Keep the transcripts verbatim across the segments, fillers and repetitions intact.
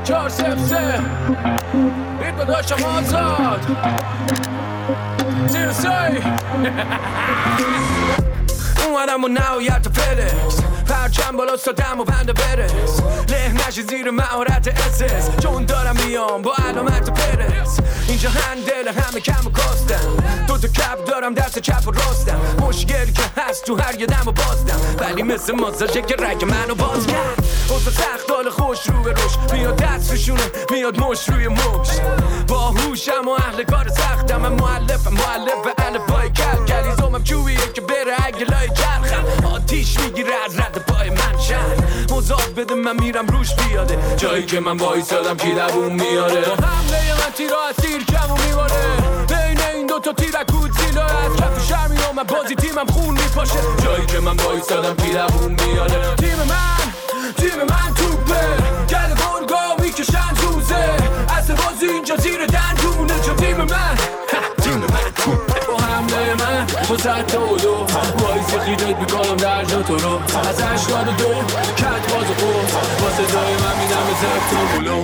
چهار صفر سه بید داداشم آزاد زیر سای اومدم و نهایت فلکس پرچم بالا سادم و بنده برس له نشی زیر مهارت اسس چون دارم میام با علامت پرس اینجا هندل همه کم و کاستم دو تا کپ دارم دست چپ و راستم مشکل که هست تو هر یه دم و بازدم ولی مثل ماساژه که رگ منو باز کرد اوزا سخت حال خوش رو به روش میاد دست روشونه میاد مش روی مش با هوشم و اهل کار سختم من مؤلفم مؤلف الفبای کل کلیزومم چوبیه که بره اگه لای چرخم آتیش میگیره از رد پای من شهر مزاد بده من میرم روش بیاده جایی که من وایسادم کی دووم میاره با حمله من تیرا از تیر کم و میواره بین این دوتا تیرکود زیلا از کف شرمی و من بازی تیمم خون میپاشه جایی که من وایسادم کی دووم میاره تیم من تیم من توپه گل گرگا میکشن دوزه اصل بازی اینجا زیر دندونه چون تیم من تیم من توپه با حمله من با ست و دو وایسی خیدت میکنم در جا تو رو از هشتاد و دو کت باز و خوب با صدای من میدم به زفت و بلو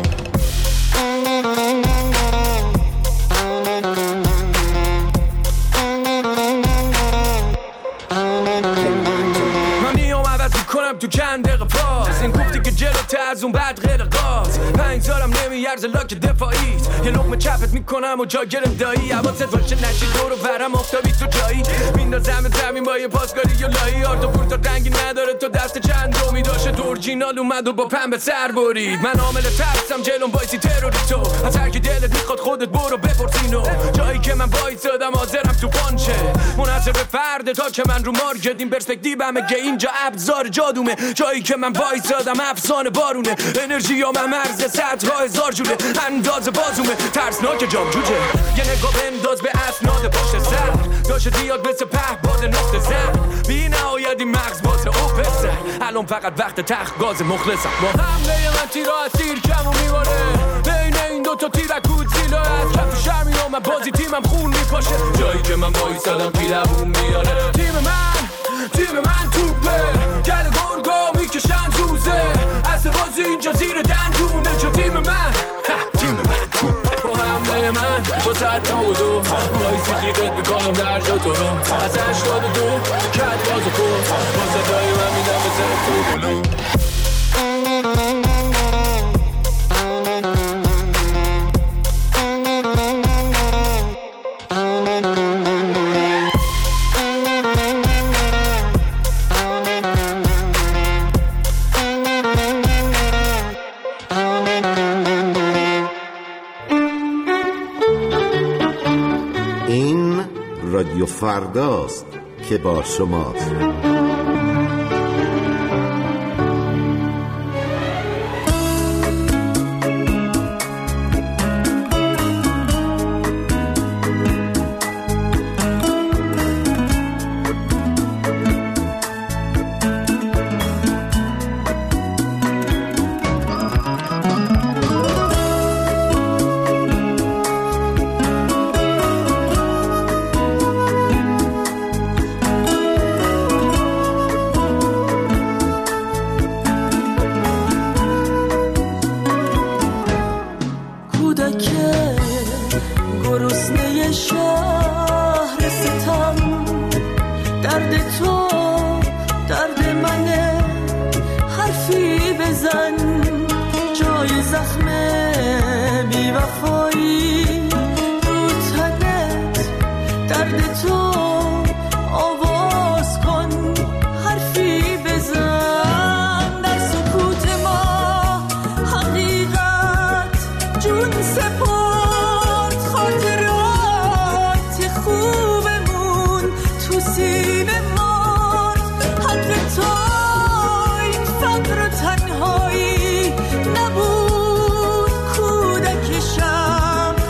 کنم تو چند دقیقه پاس این گفتی که جلوته از اون بعد غیر قاس پنج سالم نمیارزه لاک دفاعیت یه لقمه چپت میکنم و جا گرم دایی حواست باشه نشی دور و برم آفتابی تو جایی میندازم زمین با یه پاسکاری یا لایی آرد و پورتا رنگی نداره تو دست چند رومی داشته تو اورجینال اومد و با پنبه سر برید من عامل ترسم جلوم بایسی تروری تو از هر کی دلت میخواد خودت برو بپرسینو جایی که من وایسادم حاضرم تو پانچه منحصر به فرد تا که من رو مارکت این پرسپکتیومه که اینجا ابزار جادومه جایی که من وایسادم افسانه بارونه انرژی ها من مرز صدها هزار جوره انداز بازومه ترسناک جام جوجه یه نگاه بنداز به اسناد پشت سر داشته دیاد مثل پهباد نقطه زن بی نهایت این مغز باز اوپسر الان فقط وقت تخت گاز مخلصم با حمله من تیرا از تیر کم و میواره بین این دوتا تیرکود زیلا از کف شرمی ها من بازی تیمم خون میپاشه جایی که من وایسادم کی دووم میاره تیم من تیم من توپه گل گرگا میکشن دوزه اصل بازی اینجا زیر دندونه چون تیم من تیم من توپه با حمله من با ست و دو وایسی خیدت میکنم در جا تو رو از هشتاد و دو کت باز و خوب با صدای من میدم به زفت و بلو رادیو فرداست که با شماست. تنهایی نبود کودکشم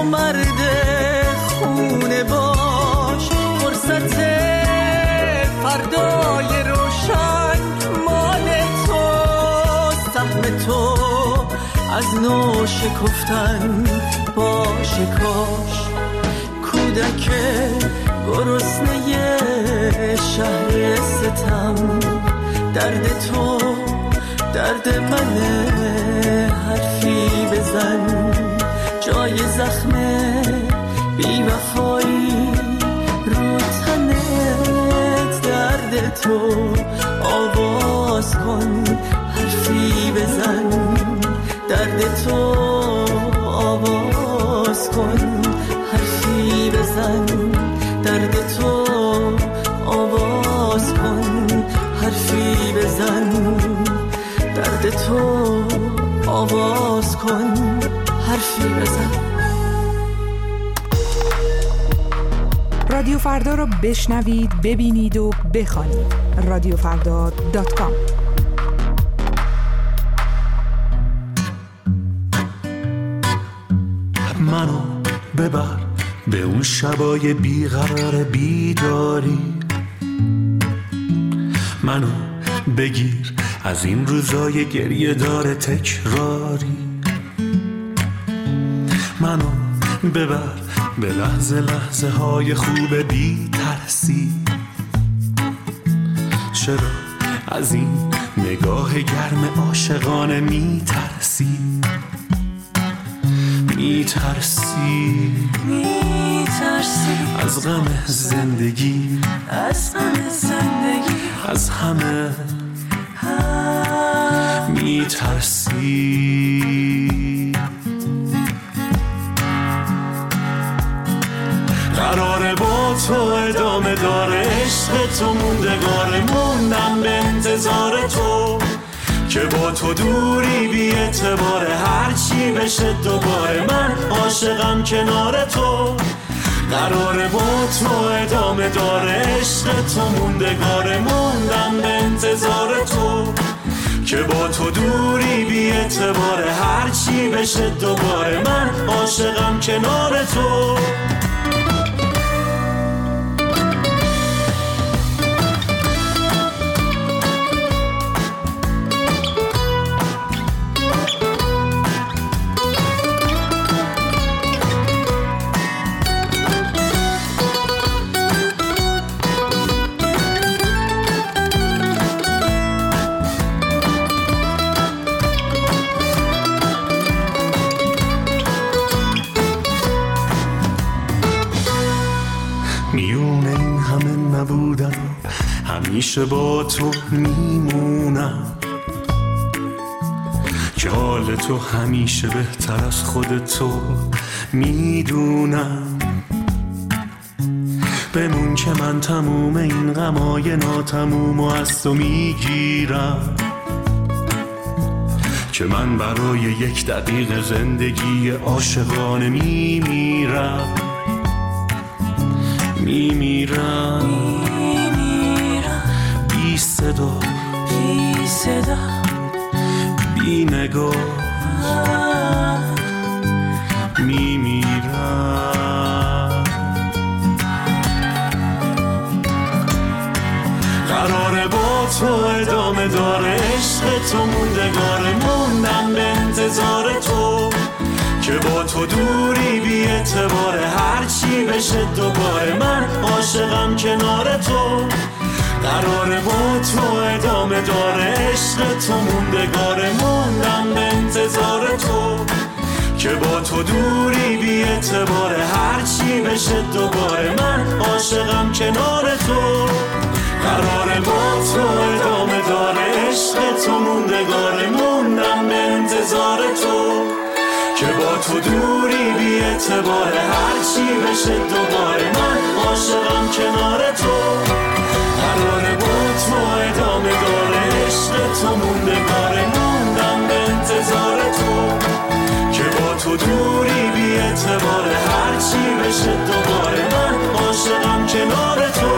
مرد خونه باش، فرصت فردای روشن مال تو، سهم تو از نو شکفتن باشه کاش. کودک گرسنه شهر ستم، درد تو درد منه، حرفی بزن جای زخم بی وفایی رو تنت، درد تو آواز کن حرفی بزن، درد تو آواز کن حرفی بزن، درد تو آواز کن حرفی بزن، درد تو آواز کن حرفی بزن. رادیو فردا رو بشنوید، ببینید و بخوانید. رادیو فردا دات کام. منو ببر به اون شبای بیقرار بیداری، منو بگیر از این روزای گریه داره تکراری، منو ببر به لحظه لحظه های خوب بی ترسی. چرا از این نگاه گرم عاشقانه می ترسی؟ می ترسی می ترسی از غم زندگی، از غم زندگی، از همه می ترسی. قراره با تو ادامه داره عشق تو، موندگاره موندم به انتظار تو، که با تو دوری بی اعتباره، هر چی بشه دوباره من عاشقم کنار تو. قراره با تو ادامه داره عشق تو، موندگاره موندم به انتظار تو، که با تو دوری بی اعتباره، هر چی بشه دوباره من عاشقم کنار تو. میونه این همه نبودم، همیشه با تو میمونم، که حال تو همیشه بهتر از خود تو میدونم. بمون که من تموم این غمای ناتموم و از تو میگیرم، که من برای یک دقیقه زندگی عاشقانه میمیرم، میمیرم میمیرم بی صدا بی صدا بی نگاه، میمیرم. قراره با تو ادامه داره عشق تو، موندگاره موندم به انتظار تو، که با تو دوری بی اعتباره، هر چی بشه دوباره من عاشقم کنار تو. قراره با تو ادامه داره عشق تو، موندگاره موندم به انتظار تو، که با تو دوری بی اعتباره، هر چی بشه دوباره من عاشقم کنار تو. قراره با تو ادامه داره عشق تو، موندگاره موندم به انتظار تو، که با تو دوری بی اعتباره، هر چی بشه دوباره من عاشقم کنار تو. قراره با تو ادامه داره عشق تو، موندگاره موندم به انتظار تو، که با تو دوری بی اعتباره، هر چی بشه دوباره من عاشقم کنار تو.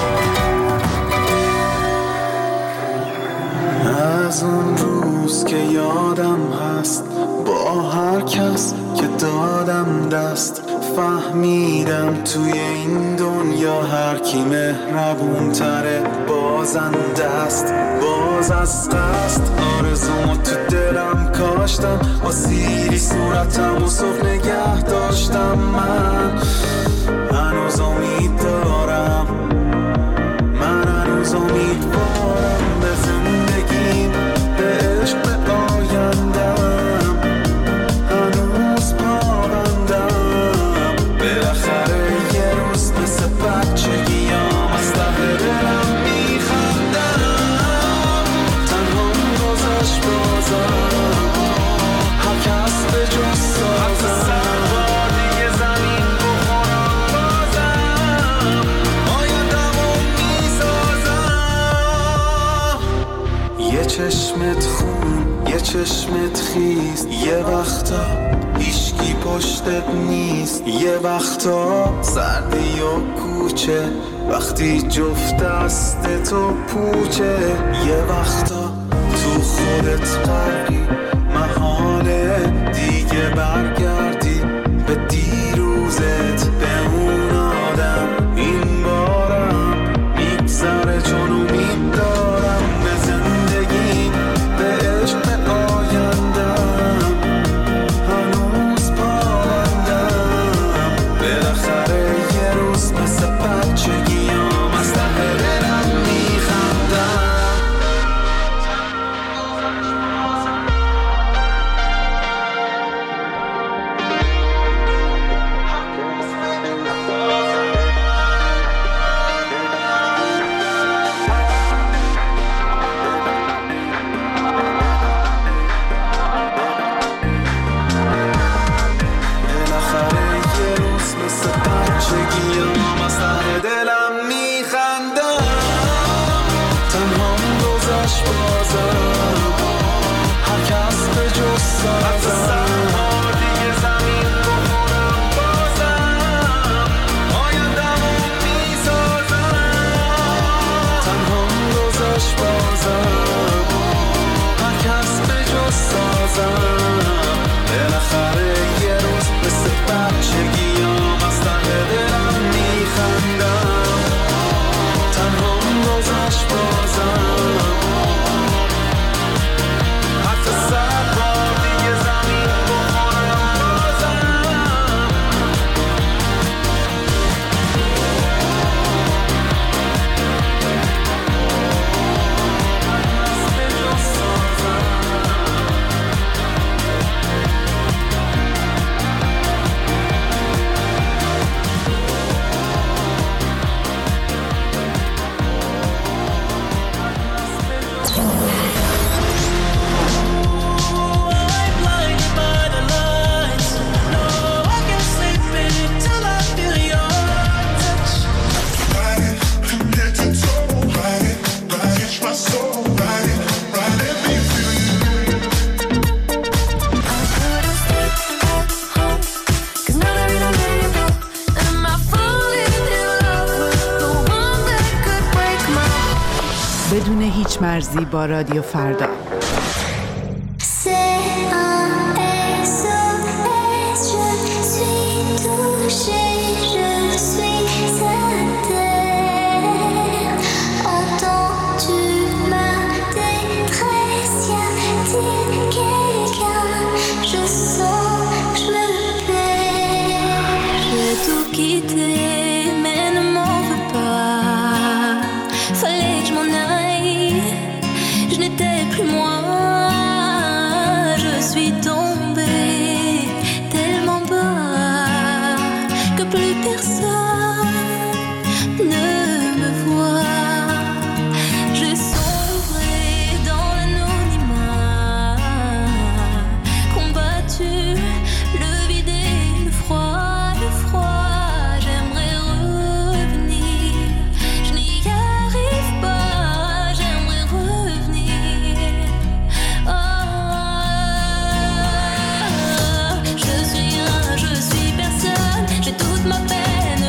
از اون روز که یادم هست با هر کس که دادم دست، فهمیدم توی این دنیا هر کی مهربون تره بازنده است باز از قصد آرزومو تو دلم کاشتم با سیری صورتم و صبح نگه داشتم من هنوز امید دارم من هنوز امیدوارم به زندگیم به عشق به آیندم هنوز پابندم بالاخره یه روز مثل بچگیام از ته دلم میخندم تنها گذشت بازم هر کس به جز سازم دیگه زمین بخورم بازم آیندمو میسازم یه چشمت خون یه چشمت خیز یه وقتا هیشکی پشتت نیست یه وقتا سردی و کوچه وقتی جفت دست تو پوچه یه وقتا تو خودت غرقی محاله دیگه برگردی به دیروزت به اون آدم این بارم میگذره چون امید دارم به زندگی به عشق به آیندم هنوز پابندم بالاخره یه روز مثل بچگیام از ته دلم میخندم بدون هیچ مرزی با رادیو فردا. Toute ma peine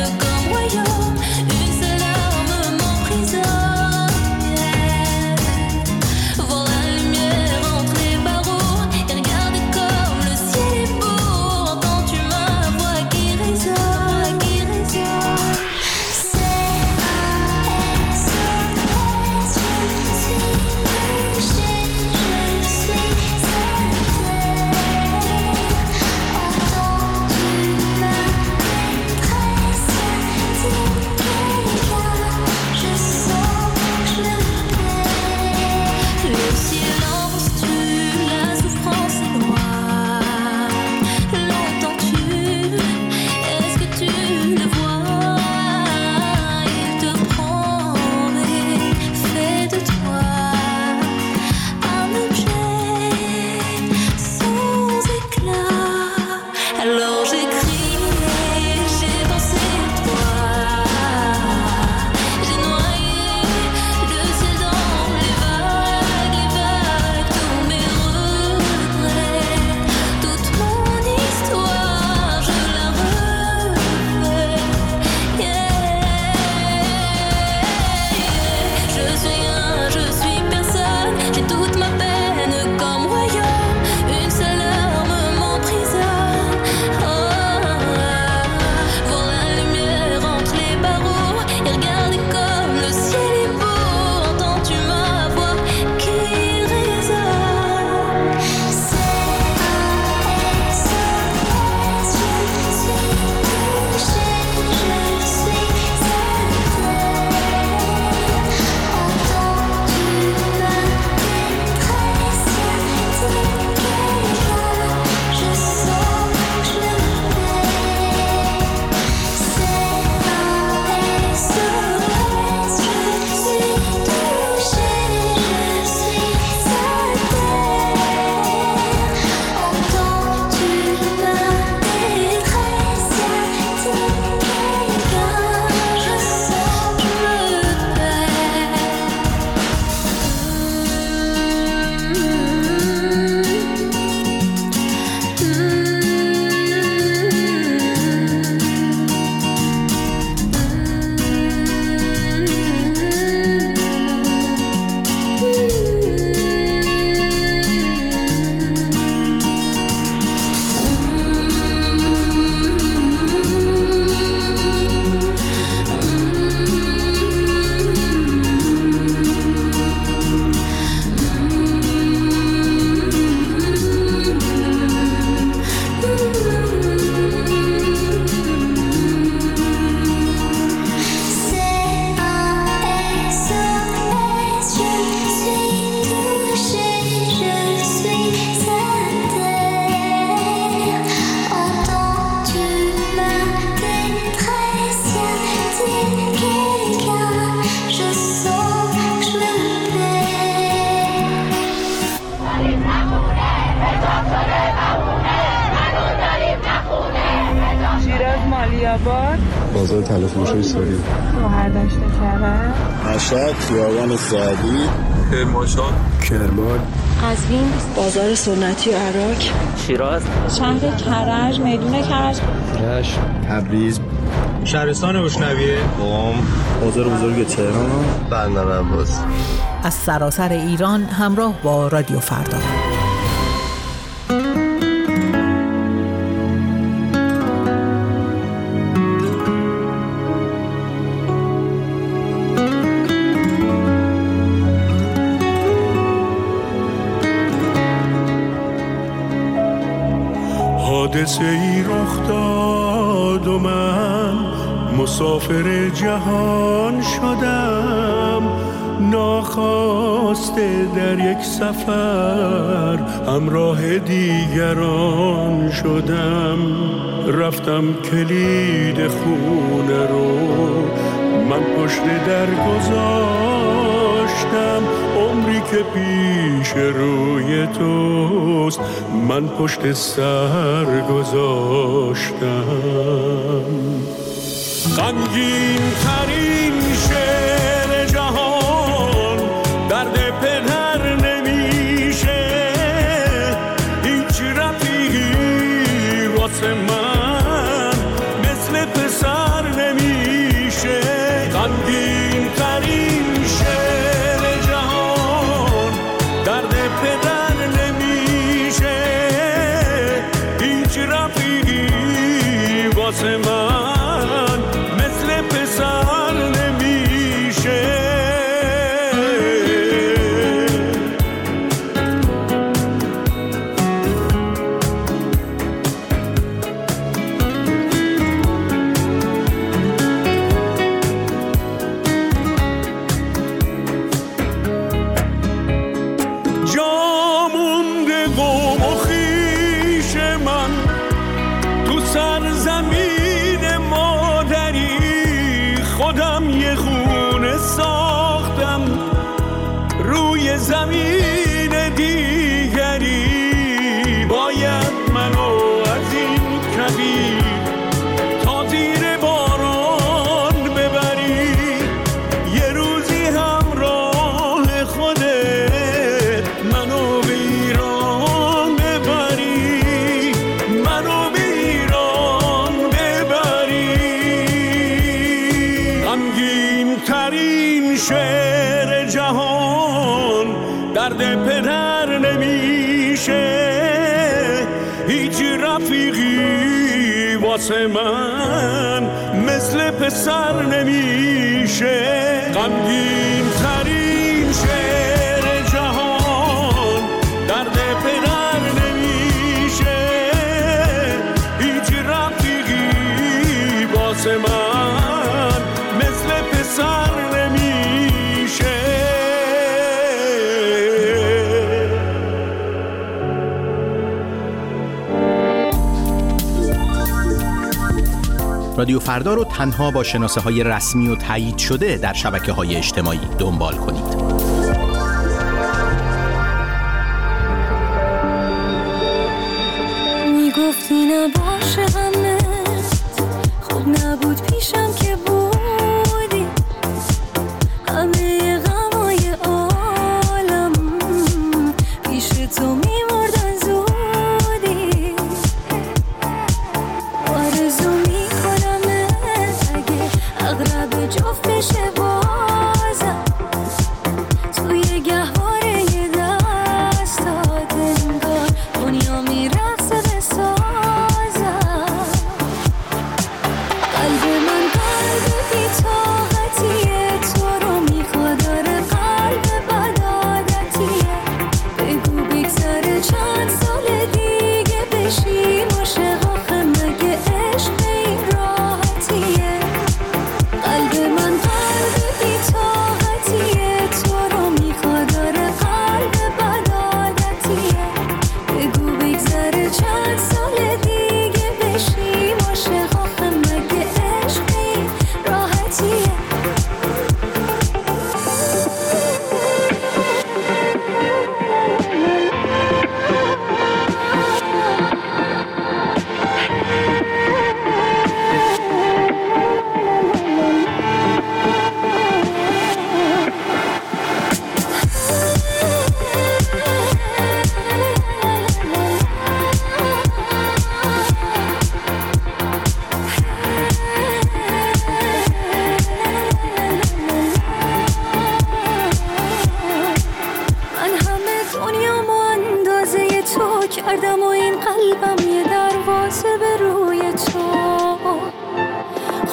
مالیاباد، بازار طلافروشی ساری، شهرداشت کرد، مشهد، خیابان سعدی، کرمانشاه، کرمان، قزوین، بازار سنتی عراق، شیراز، شهر کرج، میدون کرج، رشت، تبریز، شهرستان روشنویه، قم، بازار بزرگ تهران، بندر عباس. از سراسر ایران همراه با رادیو فردا. حادثه ای رخ داد و من مسافر جهان شدم، ناخواسته در یک سفر همراه دیگران شدم. رفتم کلید خونه رو من پشت در گذاشتم، عمری که پیش روی توست من پشت سر گذاشتم. غمگین ترین شعر جهان درد پدر نمیشه، هیچ رفیقی واسه من مثل پسر نمیشه. غمگین ترین شعر جهان درد پدر نمیشه، هیچ رفیقی واسه من پسر نمیشه. جا مونده قوم و خویش من تو سرزمین مادری، خودم یه خونه ساختم روی زمین دیگری. باید منو از این کویر تا زیر باران ببری، یه روزی همراه خودت منو به ایران ببری، منو به ایران ببری. غمگین ترین شعر جهان درد پدر نمیشه، هیچ رفیقی واسه من مثل پسر نمیشه. غمگین ترین شعر جهان درد پدر نمیشه، هیچ رفیقی واسه من مثل پسر نمیشه. رادیو فردا رو تنها با شناسه های رسمی و تایید شده در شبکه های اجتماعی دنبال کنید. میگفتی نباشه غمت، خود نبود پیشم که بودی، همه غمای عالم پیش تو میمردن زودی. آرزو میکنمت اگه اغرب جفت بشه بازم، توی گهواره یه دستات انگار دنیا میرقصه بسازم.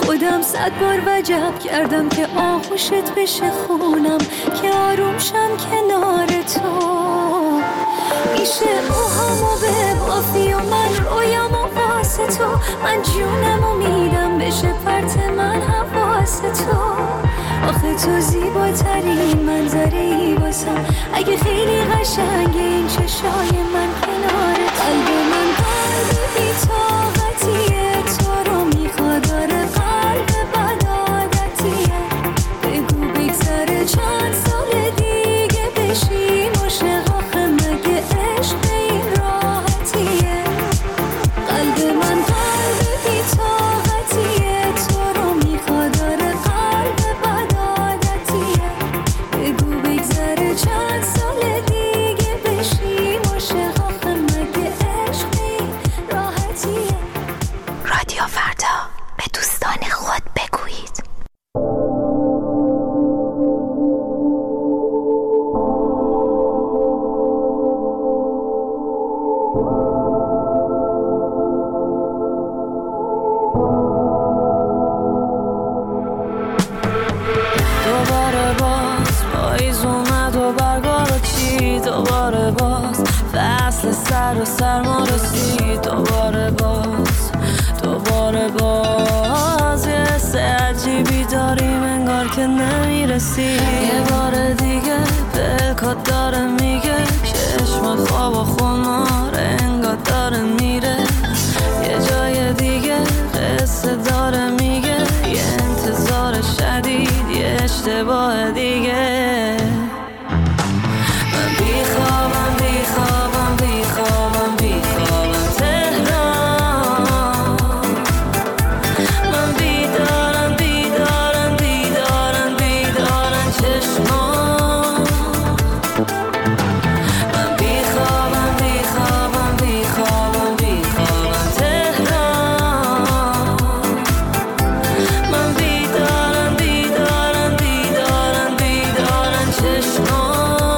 خودم صد بار وجب کردم که آغوشت بشه خونم، که آروم شم کنار تو. میشه اوهامو ببافی و من رویامو واسه تو، من جونمو میدم بشه پرت من حواس تو. آخه تو زیباترین منظری واسم، اگه خیلی قشنگه این چشای من کنار قلب من. قلب بی طاقتیه تو رو میخواد، داره قلب بد عادتیه. بگو بگذره چند سال دیگه بشی عاشق، آخه مگه عشق این راحتیه. قلب من قلب بی طاقتیه تو رو میخواد، داره قلب بد عادتیه. بگو بگذره چند سال دیگه بشی عاشق، آخه مگه عشق این راحتیه. رادیو فردا، به دوستان خود بگویید. دوباره باز پاییز اومد و برگارو چید، دوباره باز فصل سر و سرما رسید، دوباره باز دوباره باز یه حس عجیبی داریم انگار که نمیرسی. یه بار دیگه دلکات داره میگه چشمات خواب و خمار انگار داره میره. یه جای دیگه قصه داره میگه یه انتظار شدید، یه اشتباه دیگه. من بیخوابم بیخوابم بیخوابم بیخوابم تهران. من بیدارم بیدارم بیدارم بیدارم چشمان. من بیخوابم بیخوابم بیخوابم بیخوابم تهران. من بیدارم بیدارم بیدارم بیدارم چشمان.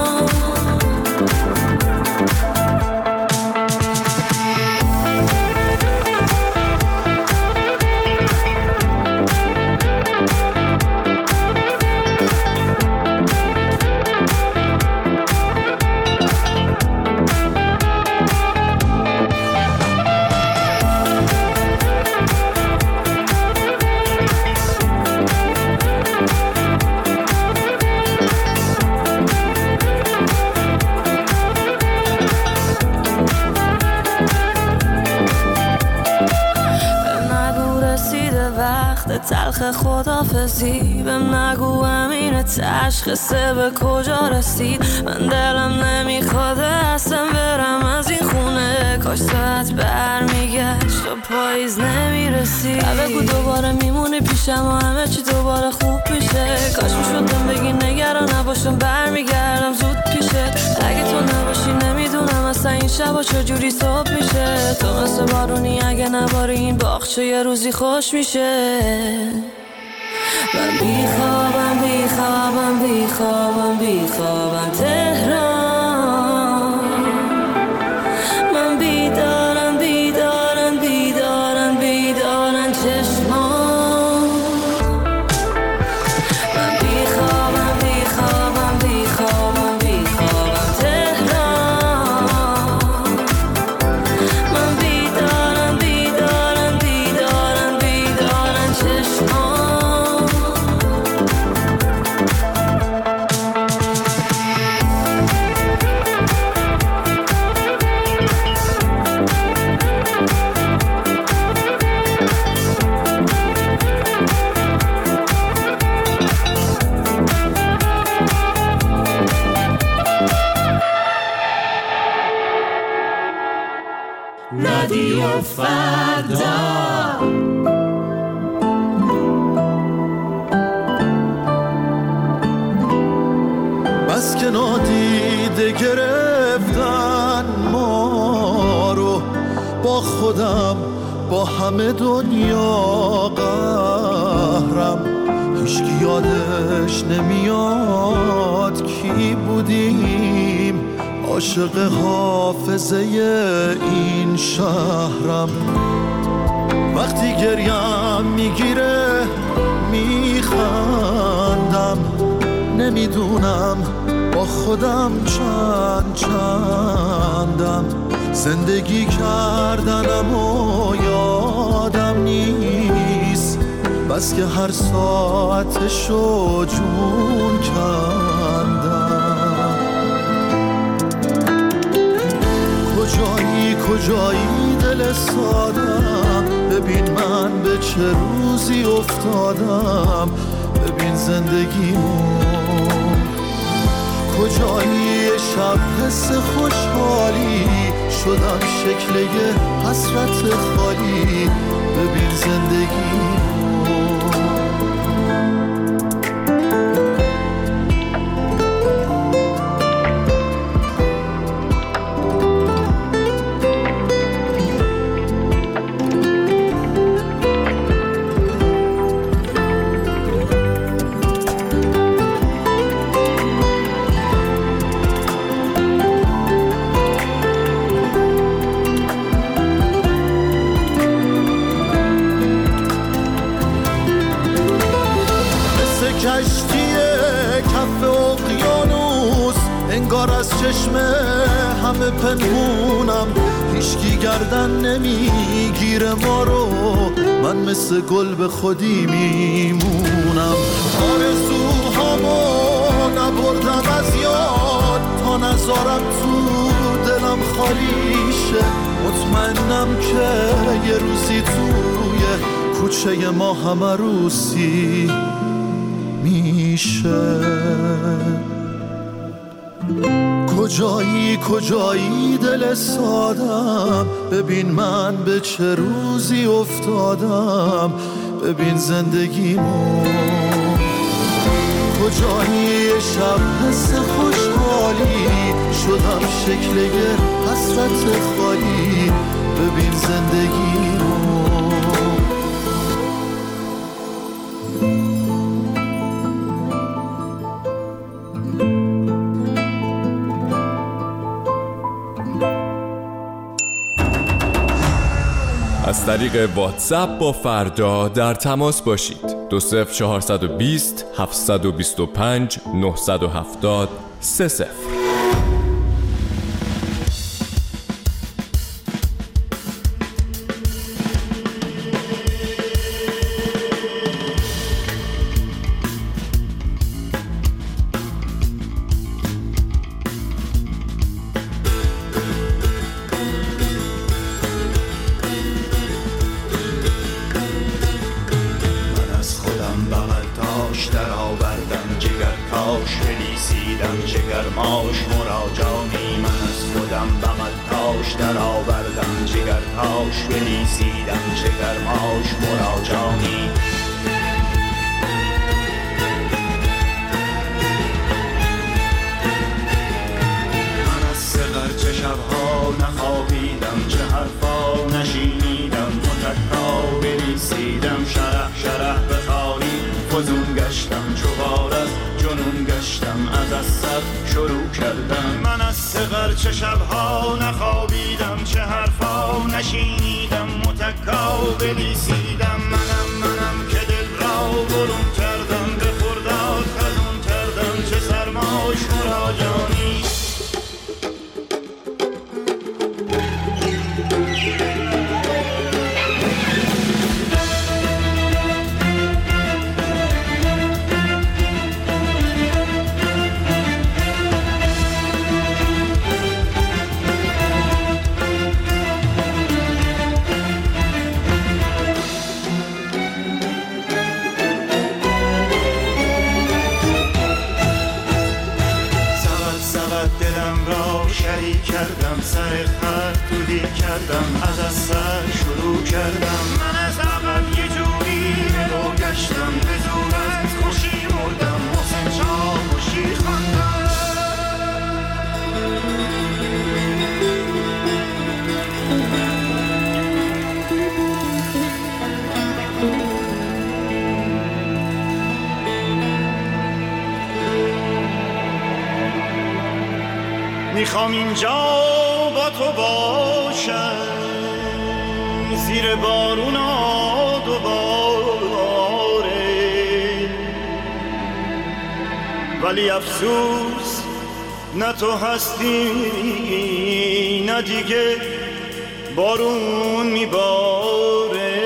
تلخ خدافزی بهم نگو امین تشخیصه به کجا رسید. من دلم نمیخواد اصلا برم از این خونه، کاش ساعت برمیگشت و پاییز نمیرسید. بگو دوباره میمونی پیشم و همه چی دوباره خوب میشه. کاش میشدم بگی نگران نباشم برمیگردم زود پیشت. اگه تو نباشی نمیدونم اصلا این شبا چجوری صبح میشه. تو مثل بارونی اگه نباری این باغچه یه روزی خوش میشه. من بیخوابم بیخوابم بیخوابم بیخوابم تهران. من بیدارم بیدارم بیدارم بیدارم چشمان. من بیخوابم بیخوابم بیخوابم بیخوابم تهران. من بیدارم بیدارم بیدارم بیدارم چشمان. رادیو فردا. بس که نادیده گرفتن ما رو، با خودم با همه دنیا قهرم. هیچکی یادش نمیاد کی بودیم، عاشق حافظه این شهرم. وقتی گریم میگیره نمیدونم با خودم چند چندم، زندگی کردنم و یادم نیست، بس که هر ساعتشو جون کندم. کجایی کجایی دل سادم، ببین من به چه روزی افتادم، ببین زندگیمو. کجایی شب حس خوشحالی شدم شکل یه حسرت خالی، ببین زندگیمو. انگار از چشم همه پنهونم، هیچکی گردن نمیگیره ما رو، من مثل گل به خودی میمونم. آرزوهامو نبردم از یاد تا نذارم تو دلم خالی شه، مطمئنم که یه روزی توی کوچه ما همه روسی میشه. کجایی کجایی دل سادم، ببین من به چه روزی افتادم، ببین زندگیمو. کجایی شب حس خوشحالی شدم شکل یه حسرت خالی، ببین زندگیمو. از طریق واتساپ با فردا در تماس باشید. دو صفر چهارصد و بیست هفتصد و بیست و پنج نهصد و هفتاد سه صفر. میخوام اینجا با تو باشم، زیر بارونا دوباره، و ولی افسوس نه تو هستی نه دیگه بارون میباره.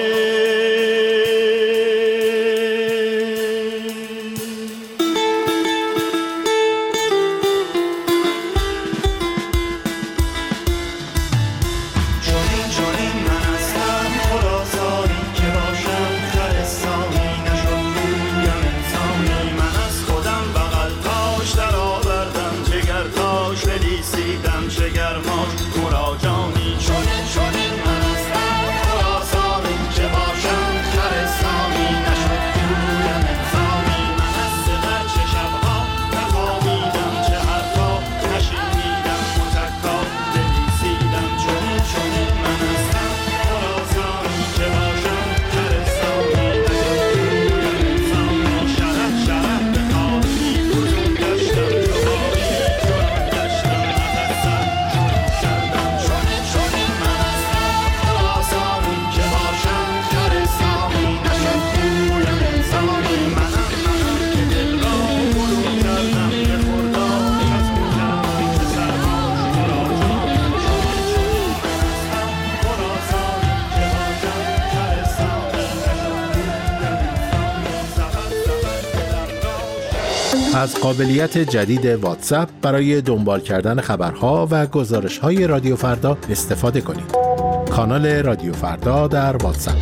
از قابلیت جدید واتساپ برای دنبال کردن خبرها و گزارش‌های رادیو فردا استفاده کنید. کانال رادیو فردا در واتساپ.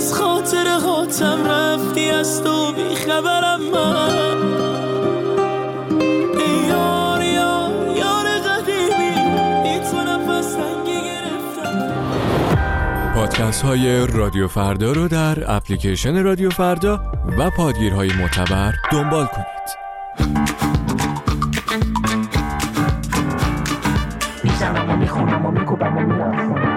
از خاطر هاتم رفتی از تو بیخبرم من. ای یار یار یار قدیمی ای تو نفس تنگی گرفتم. پادکست های رادیو فردا رو در اپلیکیشن رادیو فردا و پادگیرهای معتبر دنبال کنید. میزنم و میخونم و میکوبم و میرفم.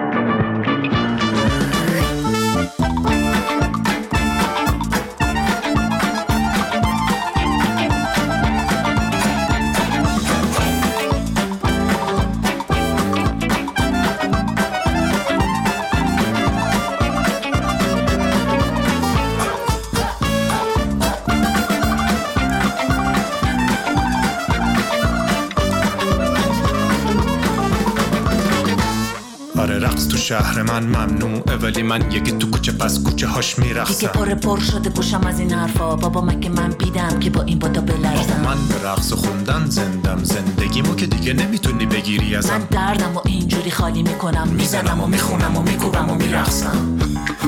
شهر من ممنوعه ولی من یکی تو کوچه پس کوچه هاش میرخصم. دیگه پر پر شده گوشم از این حرفا. بابا مگه من بیدم که با این بادا بلرزم. من به رقص خوندن زندم زندگیمو که دیگه نمیتونی بگیری ازم. من دردم و اینجوری خالی میکنم. میزنم و میخونم و میکوبم و میرخصم.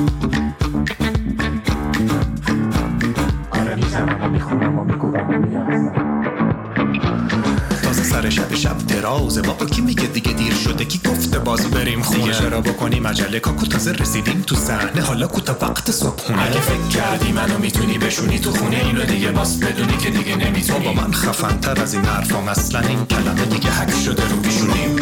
آره میزنم و میخونم و میکوبم و میرخصم. تازه سر شب شب درازه بابا کی میگه دیگه دیر شده کی گفته باز بریم خونه دیگه چرا بکنیم عجله کاکو تازه رسیدیم تو صحنه حالا کوتا وقت صبحونه اگه فکر کردی منو میتونی بشونی تو خونه اینو دیگه باز بدونی که دیگه نمیتونی. بابا من خفن تر از این حرفام اصلا این کلمه دیگه حک شده رو بیشونیم.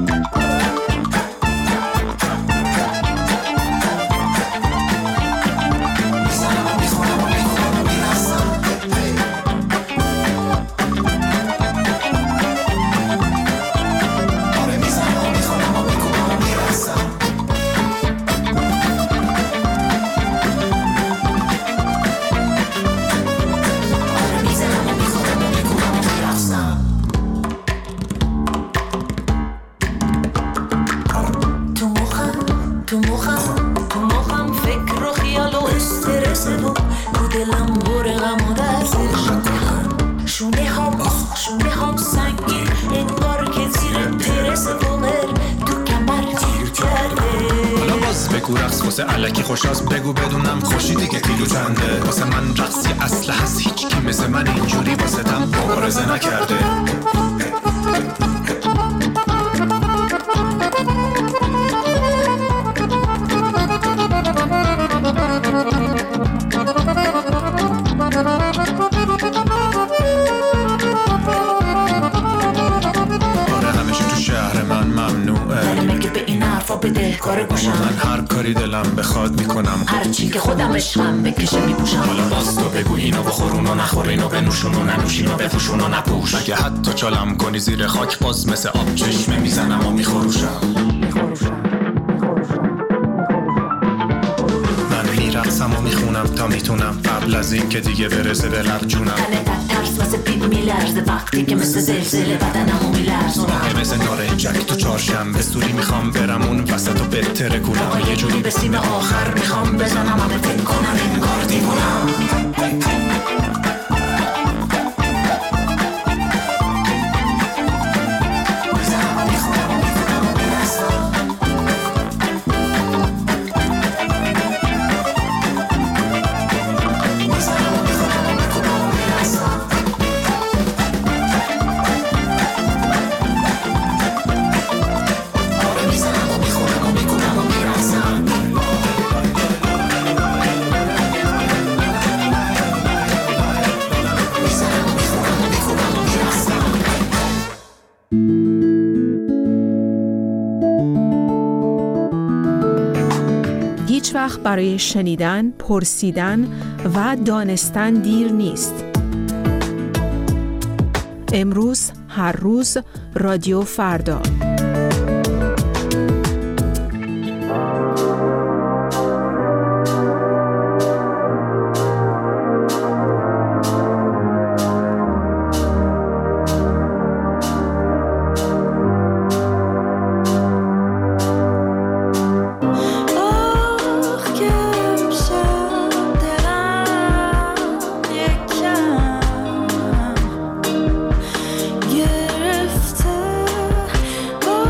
الکی خوش از بگو بدونم خوشی دیگه کیلو چنده. واسه من رقصی اصله هست هیچ کی مثل من اینجوری واسه تم مبارزه نکرده. آره همیشه تو شهر من ممنوعه ولی مگه به این حرفا بده کار گوشم. من هر کاری دلم بخواد میکنم هرچی که خودم عشقم بکشه میپوشم. حالا باز تو بگو اینو بخورون و نخور اینو بنوشون و ننوشین و بپوشون و نپوش. اگه حتی چالم کنی زیر خاک باز مثل آب چشمه میزنم و میخوروشم. من میرقصم و میخونم تا میتونم قبل از این که دیگه برسه به لب جونم. تنه ترس واسه پیپ میلرزه وقتی که مثل زلزله بدنمو میلرزونم. مثل نارنجک تو چهارشنبه سوری میخوام برم اون وسط و بهتره گولم. یه جوری به سیم آخر میخوام بزنم همه فکر کنن انگار دیوونم. هیچ وقت برای شنیدن، پرسیدن و دانستن دیر نیست. امروز، هر روز، رادیو فردا. گرفته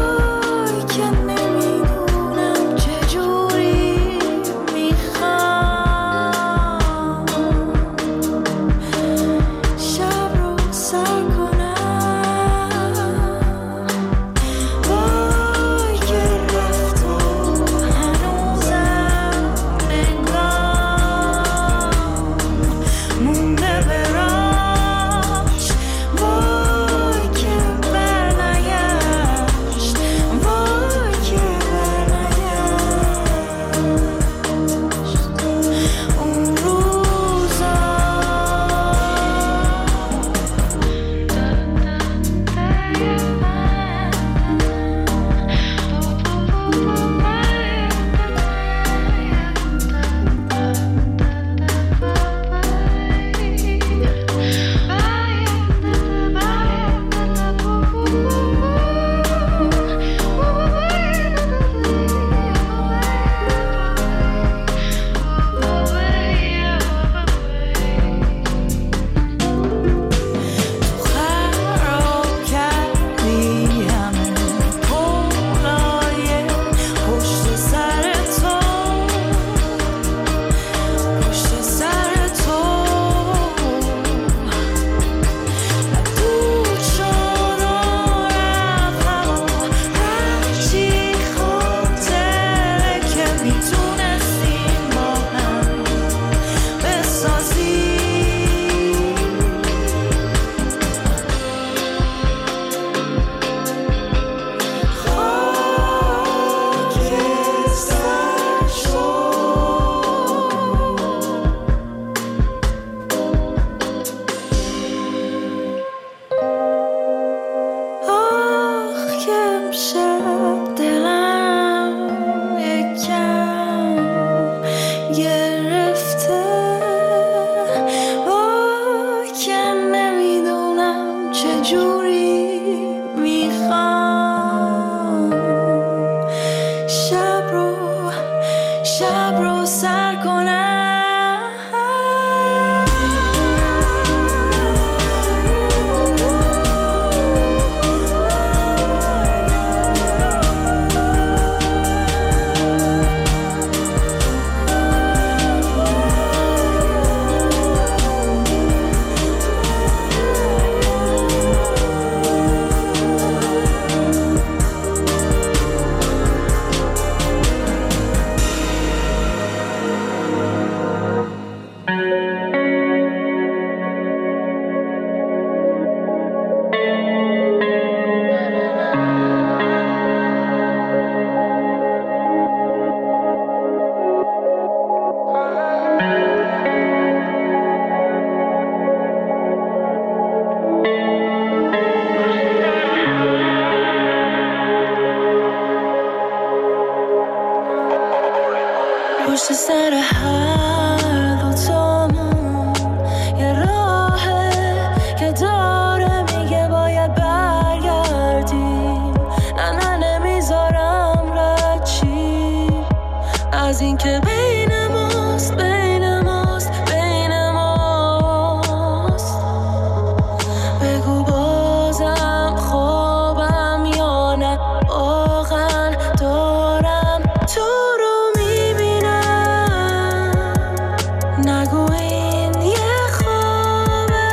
پشت سر هر دوتامون یه راهه که داره میگه باید برگردیم. نه نه نمیذارم رد چی از این که بین ماست بین ماست بین ماست. بگو بازم خوابم یا نه واقعا دارم تو رو میبینم. نگو این یه خوابه.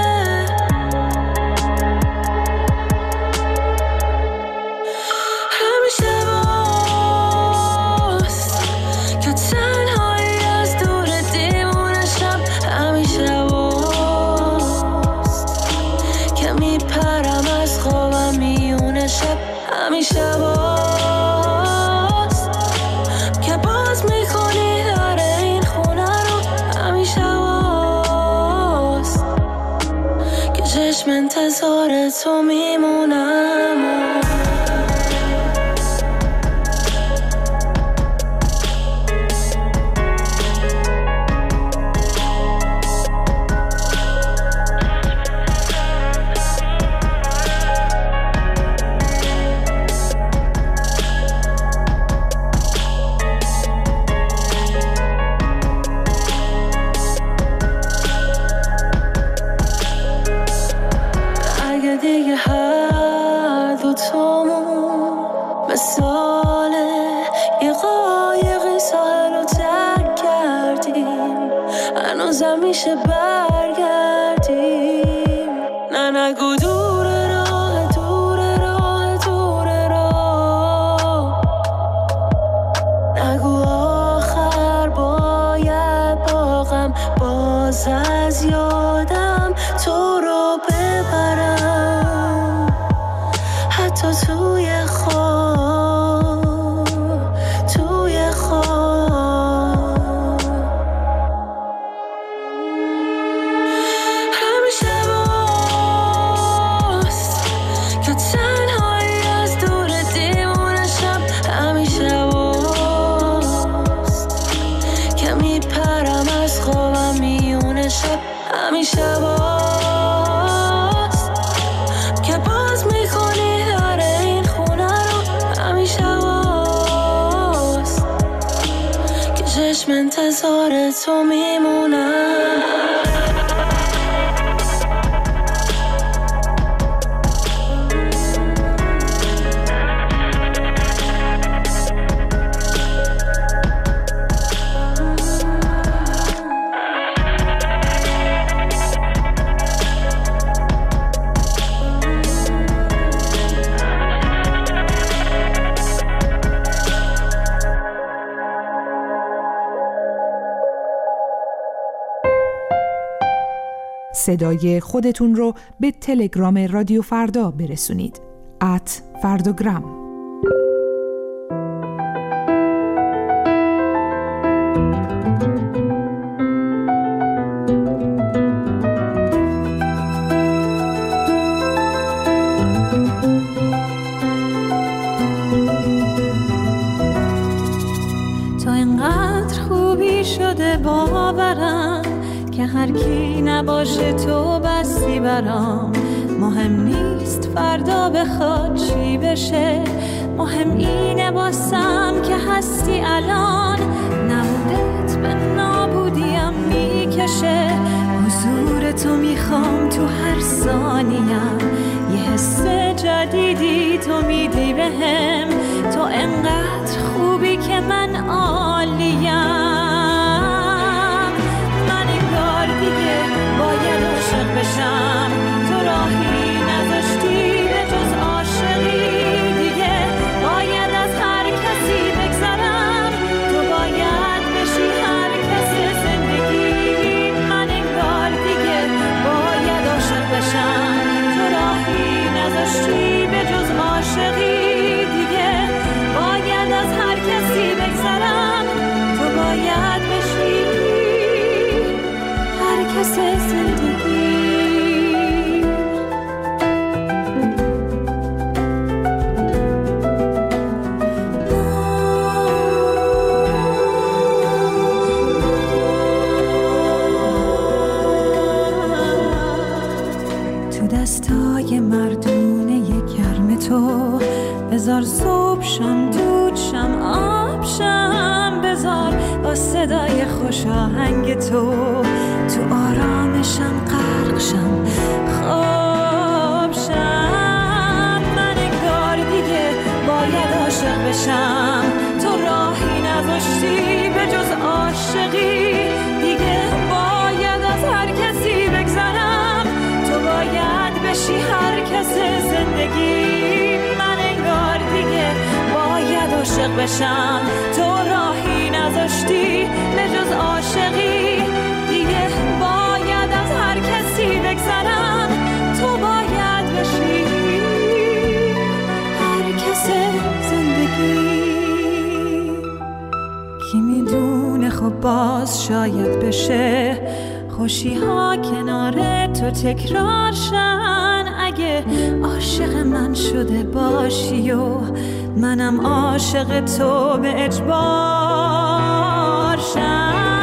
همیشه باست که تنهایی از دور دیوونشم. همیشه باست که میپرم از خوابم میونه شب. همیشه باست که باز میکنی در این خونه رو. همیشه باست که چشم انتظار تو میمونم. اگه دیگه هر دوتامون مثال یه قایقی ساحل رو ترک کردیم، هنوزم میشه برگردیم. نه نگو دور راه دور راه دور راه. نگو آخر باید باغم باز از یادم تو رو ببرم. حتی توی خواب توی خواب. همیشه باست که تنهایی از دور دیوونشم. همیشه باست که میپرم از خوابم میونه شب. همیشه باست که باز میکنی در این خونه رو. همیشه باست که چشم انتظار تو میمونم. صدای خودتون رو به تلگرام رادیو فردا برسونید. ات فرداگرام. تو اینقدر خوبی شده باورم که هر کی نباشه تو بستی برام. مهم نیست فردا بخواد چی بشه، مهم اینه واسم که هستی الان. نبودت به نابودیم میکشه، حضور تو میخوام تو هر ثانیم. یه حس جدیدی تو میدی بهم، تو انقدر خوبی که من عالیم. باید عاشق بشم، تو راهی نذاشتی به جز عاشقی دیگه. باید از هر کسی بگذرم، تو باید بشی هر کس زندگی. من انگار دیگه باید عاشق بشم، تو راهی نذاشتی به جز عاشقی دیگه. باید از هر کسی بگذرم، تو باید بشی هر کس زندگی. خوش آهنگ تو، تو آرامشم غرق شم خواب شم. من انگار دیگه باید عاشق بشم، تو راهی نذاشتی به جز عاشقی. دیگه باید از هر کسی بگذرم، تو باید بشی هر کس زندگی. من انگار دیگه باید عاشق بشم، تو راهی نذاشتی به جز عاشقی. دیگه باید از هر کسی بگذرم، تو باید بشی هر کس زندگی. کی میدونه خب باز شاید بشه خوشی ها کنار تو تکرار شن. اگه عاشق من شده باشی و منم عاشق تو به اجبار شم.